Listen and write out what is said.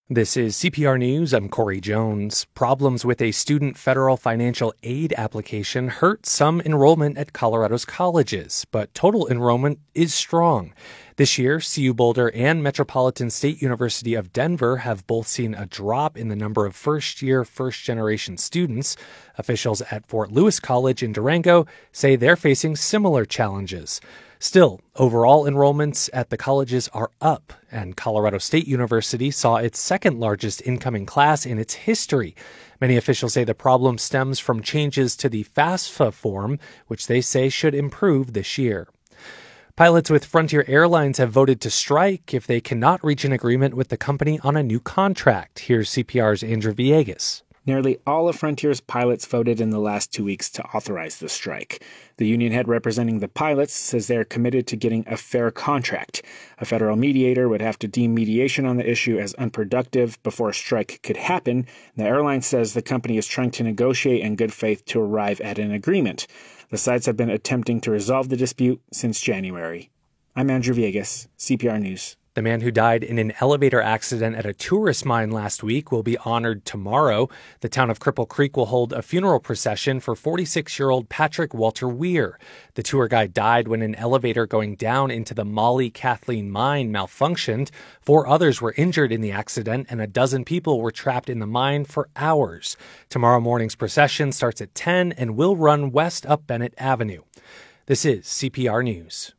This is CPR News. I'm Corey Jones. Problems with a student federal financial aid application hurt some enrollment at Colorado's colleges, but total enrollment is strong. This year, CU Boulder and Metropolitan State University of Denver have both seen a drop in the number of first-year, first-generation students. Officials at Fort Lewis College in Durango say they're facing similar challenges. Still, overall enrollments at the colleges are up, and Colorado State University saw its second largest incoming class in its history. Many officials say the problem stems from changes to the FAFSA form, which they say should improve this year. Pilots with Frontier Airlines have voted to strike if they cannot reach an agreement with the company on a new contract. Here's CPR's Andrew Villegas. Nearly all of Frontier's pilots voted in the last 2 weeks to authorize the strike. The union head representing the pilots says they're committed to getting a fair contract. A federal mediator would have to deem mediation on the issue as unproductive before a strike could happen. The airline says the company is trying to negotiate in good faith to arrive at an agreement. The sides have been attempting to resolve the dispute since January. I'm Andrew Villegas, CPR News. The man who died in an elevator accident at a tourist mine last week will be honored tomorrow. The town of Cripple Creek will hold a funeral procession for 46-year-old Patrick Walter Weir. The tour guide died when an elevator going down into the Molly Kathleen mine malfunctioned. 4 others were injured in the accident, and a dozen people were trapped in the mine for hours. Tomorrow morning's procession starts at 10 and will run west up Bennett Avenue. This is CPR News.